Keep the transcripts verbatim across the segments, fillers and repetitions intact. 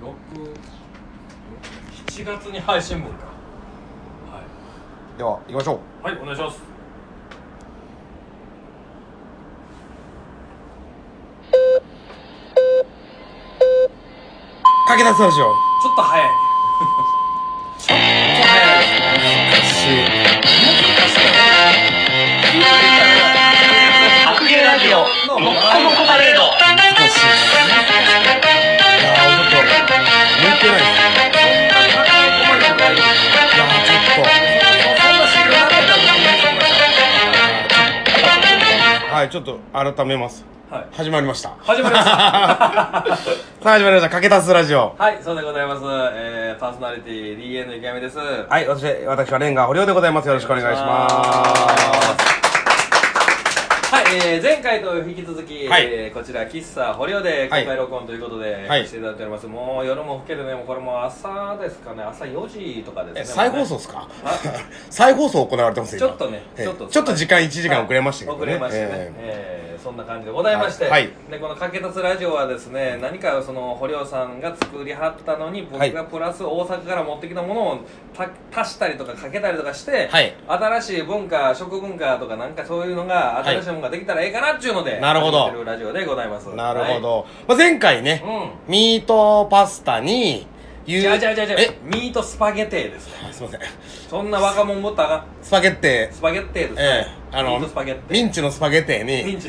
ろく、しちがつに配信分か。はい。 では行きましょう。はい、お願いします。 かけたつラジオ。 ちょっと早い。ちょっと早いですね。 難しい。 難しいね。 白芸ラジオもっこもこパレード。 難しい。いやー、ちょっと向いてないですね。いやー、ちょっとはい、ちょっと改めます。 はい、 始まりました。 始まりました。さあ、始まりました。かけたつラジオ。 はい、そうでございます。えー、パーソナリティ ディーエヌ 池上です。 はい、私、私はレンガ堀尾でございます。よろしくお願いします。 はい、えー、前回と引き続き、 はい、 えー、こちら喫茶堀尾で公開録音ということで、 はい、 していただいております。もう夜も更けてね、もうこれも朝ですかね、朝よじとかですね。 え、再放送ですか？再放送行われてますよ。 ちょっとね、 ちょっとちょっと時間いちじかん遅れましたけどね。 遅れましてね。えーえーそんな感じでございまして、はい、でこのかけたつラジオはですね、何かその堀尾さんが作りはったのに僕がプラス大阪から持ってきたものを足したりとかかけたりとかして、はい、新しい文化、食文化とかなんかそういうのが新しいものができたらええかなっていうので、 なるほど、 始めてるラジオでございます。 なるほど、はい、まあ、前回ね、うん、ミートパスタにゆうじゃじゃじゃじゃミートスパゲテーです。 すいません、 そんな若者もったがスパゲッテースパゲッテーです、ね、 ええー、あのミートスパゲッテー、 ミンチのスパゲッテーにミンチ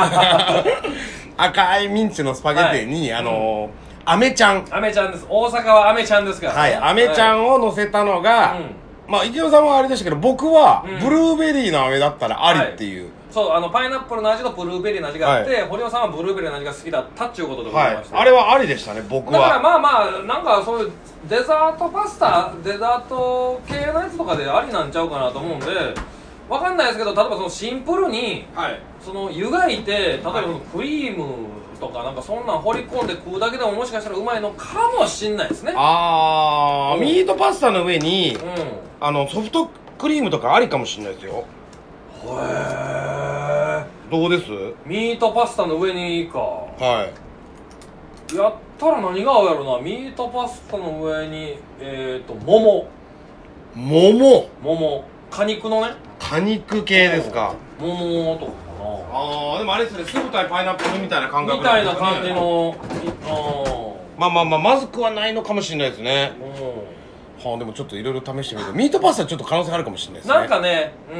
赤いミンチのスパゲッテーに、はい、あのー、アメちゃんアメちゃんです。大阪はアメちゃんですからね。 はい、アメちゃんを乗せたのが、はい、まあ池尾さんはあれでしたけど、僕はブルーベリーの飴だったらありっていう、はい、 そう、あのパイナップルの味とブルーベリーの味があって、はい、堀尾さんはブルーベリーの味が好きだったっていうことでございました、 はい、あれはありでしたね、僕は。 だからまあまあなんかそういうデザートパスタ、デザート系のやつとかでありなんちゃうかなと思うんで、わかんないですけど、例えばそのシンプルに、はい、その湯がいて、例えばそのクリームとかなんかそんなん掘り込んで食うだけでももしかしたらうまいのかもしんないですね。 あー、うん、ミートパスタの上に、 うん、 あのソフトクリームとかありかもしんないですよ。 へー、 どうです？ ミートパスタの上にか、 はい、 やったら何が合うやろな。ミートパスタの上にえーと桃桃桃果肉のね、 果肉系ですか。 桃とかかな。 ああ、でもあれですね、酢豚にパイナップルみたいな感覚みたいな感じの、 まあまあまあまずくはないのかもしれないですね。うん、はあ、でもちょっといろいろ試してみる。ミートパスタちょっと可能性あるかもしれないですね。 なんかね、うん、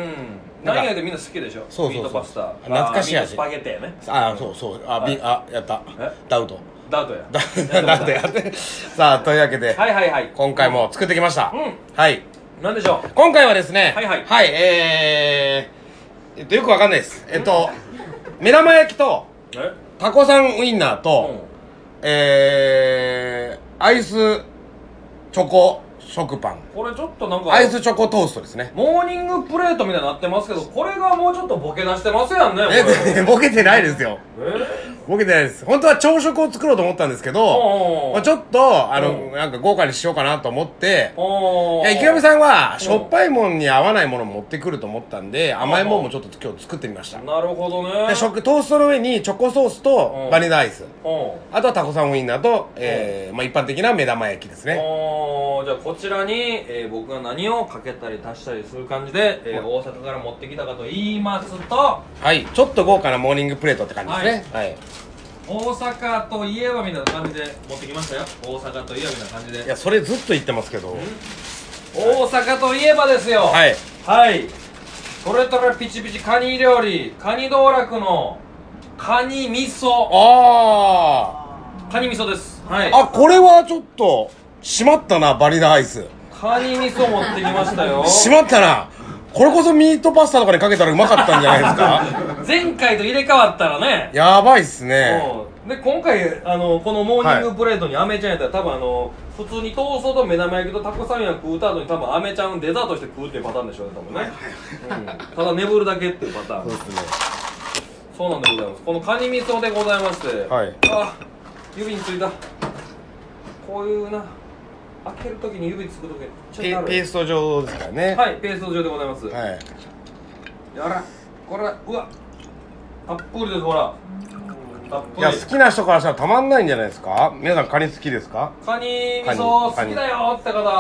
何やでみんな好きでしょ。 そうそうそう、 ミートパスタ懐かしい味。 スパゲテね。 ああ、そうそう、あ、はい、あ、やった、ダウトダウトやダウトやってさあ、というわけで、 はいはいはい、 今回も作ってきました。 うん、 はい、 なんでしょう。 今回はですね、 はいはい、 はい、えー、えっとよくわかんないです。えっと目玉焼きとタコさんウインナーと、うん、えー、アイスチョコ食パン。これちょっとなんかアイスチョコトーストですね。 モーニングプレートみたいになってますけど、これがもうちょっとボケ出してますやんね。 えボケてないですよ。 えーボケてないです。本当は朝食を作ろうと思ったんですけど、まあ、ちょっとあのなんか豪華にしようかなと思って、いや池上さんはしょっぱいもんに合わないものを持ってくると思ったんで、甘いもんもちょっと今日作ってみました。 なるほどね。 で食トーストの上にチョコソースとバニラアイス、あとはタコさんウインナーと、えーまあ、一般的な目玉焼きですね。 じゃあこちらに、えー、僕が何をかけたり足したりする感じで、えー、大阪から持ってきたかと言いますと、 はい、ちょっと豪華なモーニングプレートって感じですね。はい、はい、 大阪といえばみたいな感じで持ってきましたよ。大阪といえばみたいな感じで。 いや、それずっと言ってますけど、 大阪といえばですよ。 はいはい、トレトレピチピチカニ料理、カニ道楽のカニ味噌。 ああ、カニ味噌です。はい、 あ、これはちょっとしまったな。バニラアイスカニ味噌持ってきましたよ。 しまったな。これこそミートパスタとかにかけたらうまかったんじゃないですか。 前回と入れ替わったらね、 やばいっすね。 で今回あのこのモーニングプレートにアメちゃんやったら、多分あの普通にトーストと目玉焼きとタコさんや食うた後に多分アメちゃんデザートして食うっていうパターンでしょうね、多分ね、うん、ただ眠るだけっていうパターン。 そうですね。 そうなんでございます。このカニ味噌でございまして、 はい、 あ、指についた。こういうな、開けるときに指つくときペースト状ですからね。 はい、ペースト状でございます。 はい、 やらこれ、うわたっぷりです。ほらいや好きな人からしたらたまんないんじゃないですか。皆さんカニ好きですか。 カニ味噌好きだよって方、ああは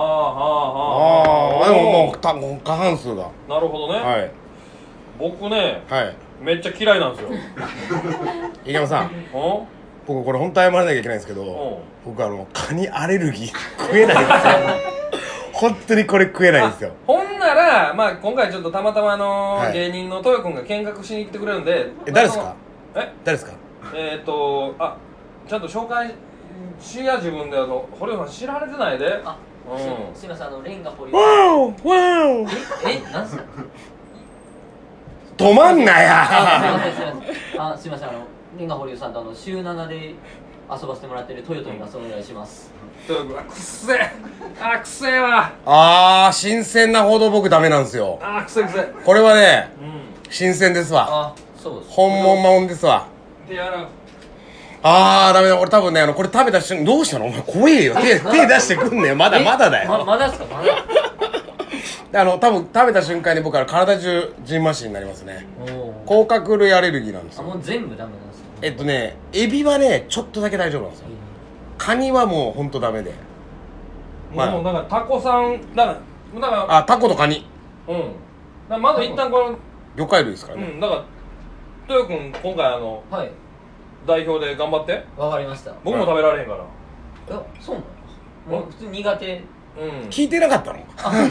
ああああでももうた過半数だ。 なるほどね。はい。僕ね、はい、めっちゃ嫌いなんですよ。 池山さん、僕これ本当謝らなきゃいけないんですけど、僕あのカニアレルギー食えないんですよ。本当にこれ食えないんですよ。 ほんなら、まあ、今回ちょっとたまたまあの、はい、芸人の豊君が見学しに来てくれるんで。 え、誰ですか。え誰ですか。 えーっとあちゃんと紹介しや自分で。あの堀尾さん知られてないで。あ、 うん、すいません、あのレンガ堀尾さん。わおわお。 ええなんすか。 止まんなや。 あ、すいませんすいません。あ、すいません、あのレンガ堀尾さんとあの週ななで遊ばせてもらってるトヨと言います。お願いします。 トヨ君、くっせえ。あ、くせえわ。 あー、新鮮なほど僕ダメなんですよ。 あー、くせえくせえ。 これはね、うん、新鮮ですわ。 あ、そうです。 本物もんですわ。 手洗う。 あー、ダメだ。俺多分ね、あのこれ食べた瞬間、どうしたのお前怖えよ。手手出してくんねよ。まだまだだよ。 ま, まだっすか。まだ。 あの多分食べた瞬間に僕は体中ジンマシンになりますね。甲殻類アレルギーなんですよ。 あ、もう全部ダメなんですか。 えっとね、エビはねちょっとだけ大丈夫なんですよ。カニはもうほんとダメで、 まあ、もうだからタコさんだからだからあ、タコとカニ、 うん、だからまず一旦この魚介類ですからね。 うん、だから豊君今回あの、はい、代表で頑張って。 わかりました。 僕も食べられへんから。 いや、そうなの。もう普通苦手。 うん、聞いてなかったの。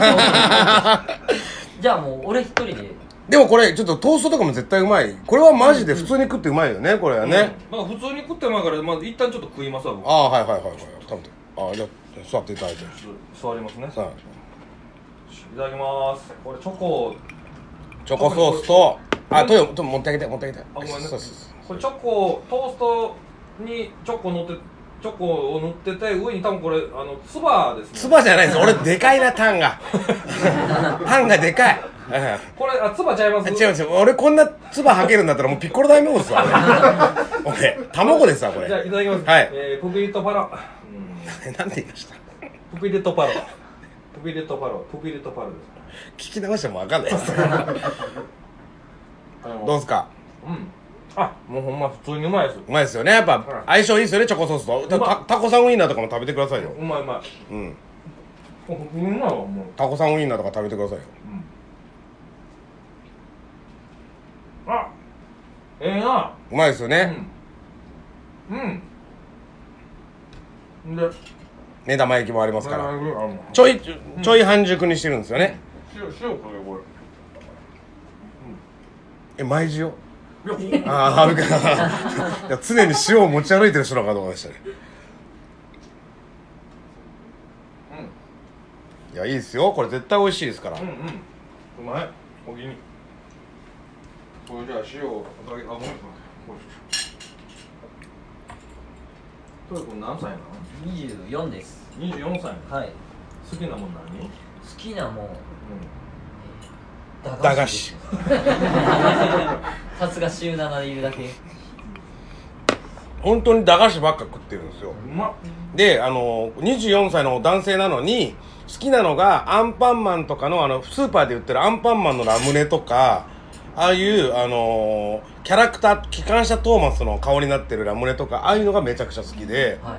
じゃあもう俺一人で。 でもこれちょっとトーストとかも絶対うまい。これはマジで普通に食ってうまいよね、これはね。 うん、まあ普通に食ってうまいから、まず一旦ちょっと食いますわ。 ああ、はいはいはいはい。食べて。ああ、じゃあ座っていただいて。 座りますね。はい。いただきます。これチョコ。 チョコソースと、あ、トヨと持ってあげて持ってあげて。あ、 ごめんね。そうそうそう。これチョコトーストにチョコ乗ってチョコを塗ってて、上に多分これあのつばですね。 つばじゃないです。俺でかいなタンが。タンがでかい。 これあつばちゃいます。 違う違う。俺こんなつばはけるんだったらもうピッコロ大名ですわ。俺卵ですわこれ。 じゃあいただきます。はい。えー、プピリットパロ。 うん。なんて言いました。 プピリットパロ。プピリットパロ。プピリットパロです。 聞き直してもわかんないです。どうですか。 うん。あ、もうほんま普通にうまいです。 うまいですよね。やっぱ相性いいですよね、チョコソースと。タ, タコさんウインナーとかも食べてくださいよ。 うまいうまい。うん。うまいわもう。 タコさんウインナーとか食べてくださいよ。 うん、あ、ええー、な。 うまいですよね。 うん。うん。で、 目玉焼きもありますから。ちょいちょい半熟にしてるんですよね。 塩塩かけこれ。 え、毎塩。ああ、あるかな。いや、常に塩を持ち歩いてる人なのかと思いましたね。うん。いや、いいですよ。これ絶対美味しいですから。うんうん。うまい。おぎに。これじゃあ塩をあ、ごめん。これ。トヨ君何歳なの？ にじゅうよんです。 にじゅうよんさい。 はい。 好きなもん何？ 好きなもん。うん。 駄菓子。 さすが週ななでいるだけ。 本当に駄菓子ばっか食ってるんですよ。 うまっ。 で、あのにじゅうよんさいの男性なのに好きなのがアンパンマンとかのあのスーパーで売ってるアンパンマンのラムネとか、ああいうあのキャラクター機関車トーマスの顔になってるラムネとか、ああいうのがめちゃくちゃ好きで、はい、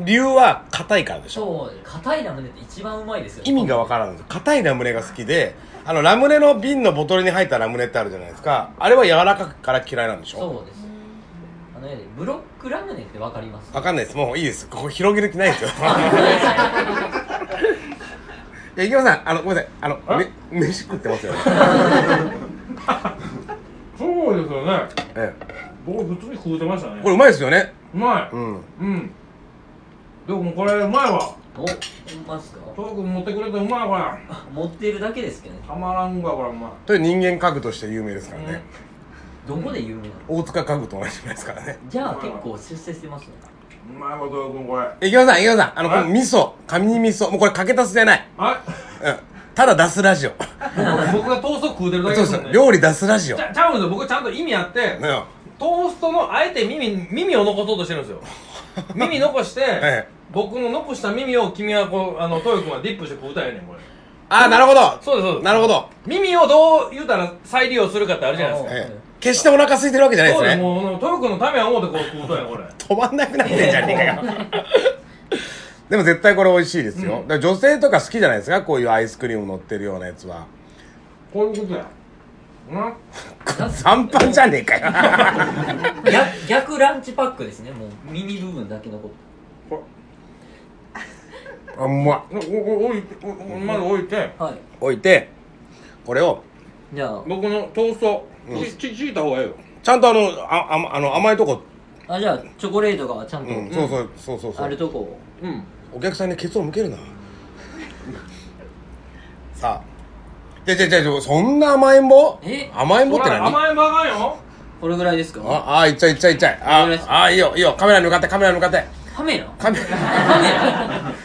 理由は硬いからでしょ。 そう、硬いラムネって一番うまいですよ。 意味がわからないんですよ。硬いラムネが好きで、あのラムネの瓶のボトルに入ったラムネってあるじゃないですか。あれは柔らかくから嫌いなんでしょ。 そうです。あのね、ブロックラムネってわかります？ わかんないです。もういいです。ここ広げる気ないですよ。いや、池山さん、あのごめんなさい、あのめ飯食ってますよね。 そうですよね。ええ、僕普通に食うてましたね。 これうまいですよね。 うまい。うんうん。でもこれうまいわ。 お、うまいっすか。 トヨ君持ってくれてうまいこれ。 持っているだけですけどね。 たまらんわこれうまい。 という人間家具として有名ですからね。 どこで有名なの？ 大塚家具と同じですからね。 じゃあ結構出世してますね。 うまいわトヨ君これ。 池山さん、池山さん、あのこの味噌、上に味噌、もうこれかけ足すじゃない。はい。うん。ただ出すラジオ。 僕がトースト食うてるだけですもんね。 料理出すラジオ。 ちゃうんですよ。僕ちゃんと意味あって、トーストのあえて耳耳を残そうとしてるんですよ。耳残して、僕の残した耳を君はこうあのトヨ君はディップして食うたんやねんこれ。 ああ、なるほど。 そうですそうです。 なるほど。 耳をどう言うたら再利用するかってあるじゃないですか。 決してお腹空いてるわけじゃないですね。 そうです、もうトヨ君のためは思うてこう食うとんやこれ。 止まんなくなってんじゃねえかよ。でも絶対これ美味しいですよ、うん、だから女性とか好きじゃないですか、こういうアイスクリーム乗ってるようなやつは。 こういうことや。うん残飯じゃねえかよ。 逆, 逆ランチパックですね、もう耳部分だけ残って。 これあうまい。 置いて、まず置いて、 はい、 置いてこれをじゃあ僕のトースト、うん、ちちちいた方がいいよ。 ちゃんとあのあああの甘いとこ、 あ、じゃあチョコレートがちゃんと、 うん、そうそうそうそうそうあるとこ、 うん、 お客さんにケツを向けるな。さあ、じゃじゃじゃそんな甘えん坊？ え甘えん坊って何？ 甘えん坊あかんよ。 これぐらいですか？ ああ、いっちゃいっちゃいっちゃい。ああ、いいよいいよ、カメラに向かってカメラに向かって。 カメラ？ カメラ。カメラ。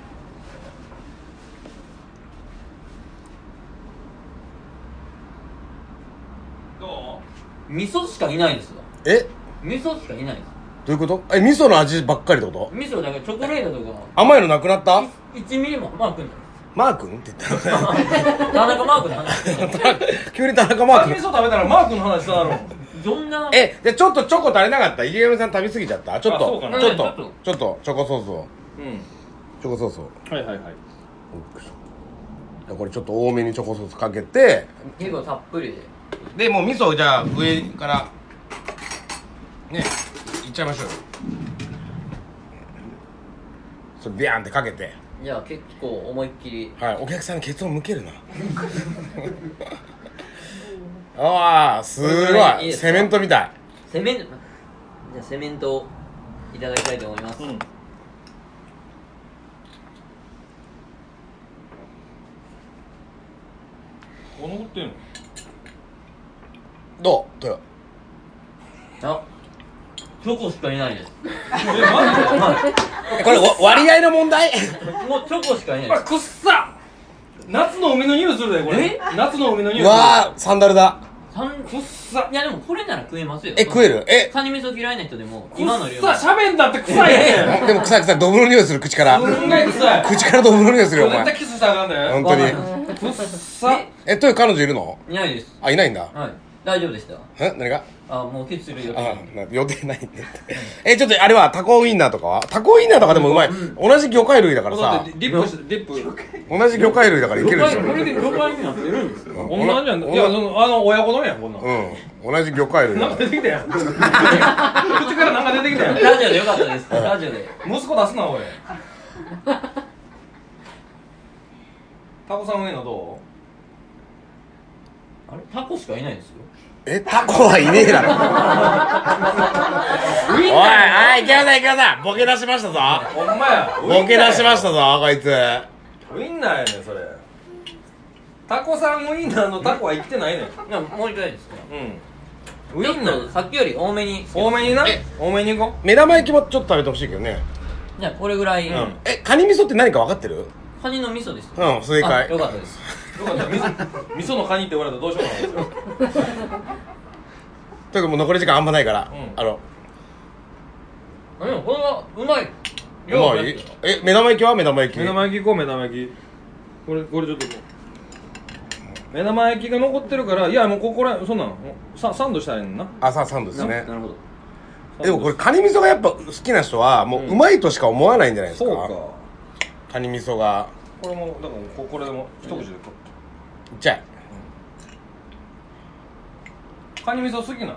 どう？味噌しかいないですわ。 え？ 味噌しかいないです。 どういうこと？え、味噌の味ばっかりってこと？ 味噌だからチョコレートとか甘いのなくなった？ いちミリもマー君マー君って言ったら田中マー君の話急に田中マー君。 味噌食べたらマー君の話しただろ。 どんなえ、でちょっとチョコ足りなかった？池上さん食べ過ぎちゃった？ちょっとあそうかな。 ちょっとちょっとちょっとチョコソースを、 うん、 チョコソースを、 はいはいはい。 これちょっと多めにチョコソースかけて、 結構たっぷりで、 でもう味噌じゃあ上からねいっちゃいましょうよ。それビャーンってかけて、 じゃあ結構思いっきり、 はい、お客さんにケツを向けるな。ああ、すごい、 いいセメントみたい。 セメント、じゃあセメントをいただきたいと思います、うん、 このってんのどう？どうよ。 あ、チョコしかいないです。 え、マジで？ これ割合の問題？ もうチョコしかいないです。 くっさ夏の海の匂いするでこれ。夏の海の匂いする。 わあ、サンダルだ。 サンくっさ。いやでもこれなら食えますよ。 え、食える？え、 カニ味噌嫌いな人でも今の量。 くっさ、喋んだって臭いね。 でも臭い臭い、ドブの匂いする、口から。 すんごい臭い。 口からドブの匂いするよ、お前。 絶対キスしたらあかんね。 本当に。 くっさ。 え、という彼女いるの？ いないです。 あ、いないんだ。 はい。大丈夫でした。 え、何が？ あ、もうキスする予定。 あ、予定ないんで。え、ちょっとあれはタコウインナーとかは？タコウインナーとかでもうまい。同じ魚介類だからさ。 リップして、リップ。 同じ魚介類だからいけるでしょ。 これで魚介になってるんですよ。同じじゃん。いや、その、あの、親子丼やん、こんなん。 うん。同じ魚介類。 なんか出てきたやん。口からなんか出てきたやん。 ラジオでよかったです。ラジオで。 息子出すな、おい。タコさんウインナーどう？あれタコしかいないですよ。 え、タコはいねえだろ。おい、おい、池田さん、池田さん、ボケ出しましたぞ。 ほんまや。 ボケ出しましたぞ、こいつ。 ウインナーやねん、それ。タコさんウインナーのタコは生きてないねん。 いや、もう一回ですか？ うん。ウインナーさっきより多めに。 多めにな。多めにいこう。 目玉焼きもちょっと食べてほしいけどね。 じゃあこれぐらい。うん。 え、カニ味噌って何か分かってる？ カニの味噌です。 うん、正解。 よかったです。 よかった。味噌のカニって言われたらどうしようかな。 というかもう残り時間あんまないから、あの。 でもこれはうまい。 うまい？え、目玉焼きは目玉焼き？ 目玉焼きこう目玉焼き。これこれちょっと目玉焼きが残ってるから、いやもうここらそんなんササンドしたらいいんな。 あ、さサンドですね。 なるほど。 でもこれカニ味噌がやっぱ好きな人はもううまいとしか思わないんじゃないですか。 そうか。 カニ味噌が。 これもだからここれでも一口で。 いっちゃえ。 カニ味噌好きな。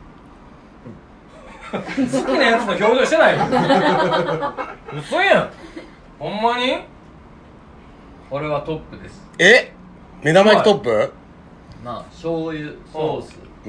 好きなやつの表情してないよ。嘘やん。ほんまに？ これはトップです。 え？目玉焼きトップ？ まあ醤油ソース、うん、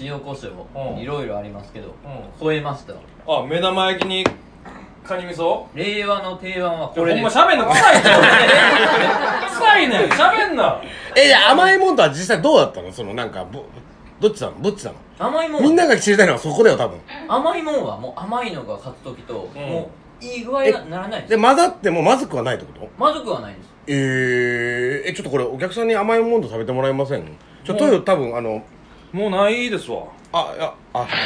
塩コショウ、いろいろありますけど、超えました。 あ、目玉焼きにカニ味噌？ 令和の定番はこれです。 ほんま喋んの臭いって。臭いねん。喋んな。 え、じゃあ甘いもんとは実際どうだったの？そのなんかぼどっちなの？どっちなの？ 甘いもん。 みんなが知りたいのはそこだよ多分。 甘いもんはもう甘いのが勝つ時と、うん、もういい具合がならないです。 で混ざってもまずくはないってこと？ まずくはないです。 えー、えちょっとこれお客さんに甘いもんと食べてもらえません？ちょっとよ多分あのもうないですわ。 あいやあ。まあまあ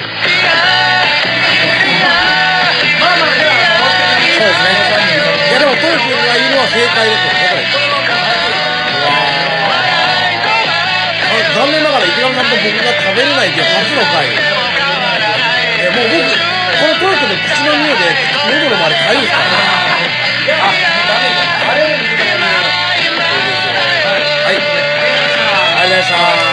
じゃあそうですね。いやでもトヨ君がいるのは正解ですよ。だから。 残念ながら池上さんと僕が食べれないっていう初の回。えもう僕このトヨタの口の匂いで喉の周りかゆいですからね。 あ、ダメだ。あれを見てたらね。 はい。ありがとうございました。